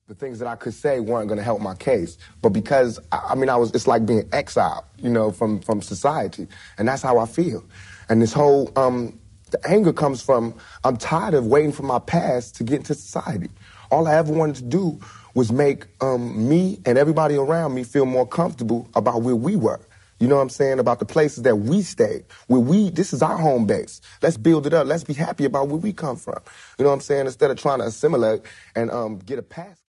the things that I could say weren't going to help my case. But because, it's like being exiled, from society. And that's how I feel. And this whole, the anger comes from, I'm tired of waiting for my past to get into society. All I ever wanted to do was make me and everybody around me feel more comfortable about where we were. You know what I'm saying? About the places that we stayed. This is our home base. Let's build it up. Let's be happy about where we come from. You know what I'm saying? Instead of trying to assimilate and get a pass.